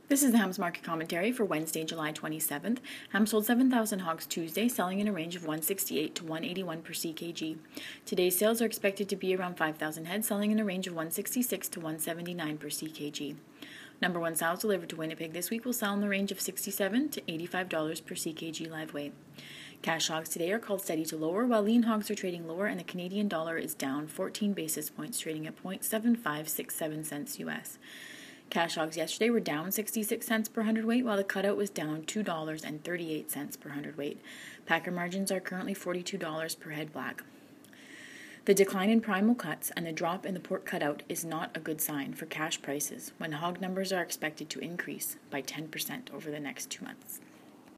This is the Hams Market Commentary for Wednesday, July 27th. Hams sold 7,000 hogs Tuesday, selling in a range of 168 to 181 per ckg. Today's sales are expected to be around 5,000 head, selling in a range of 166 to 179 per ckg. Number 1 sows delivered to Winnipeg this week will sell in the range of $67 to $85 per ckg live weight. Cash hogs today are called steady to lower, while lean hogs are trading lower and the Canadian dollar is down 14 basis points, trading at 0.7567 cents US. Cash hogs yesterday were down 66 cents per hundredweight, while the cutout was down $2.38 per hundredweight. Packer margins are currently $42 per head black. The decline in primal cuts and the drop in the pork cutout is not a good sign for cash prices when hog numbers are expected to increase by 10% over the next 2 months.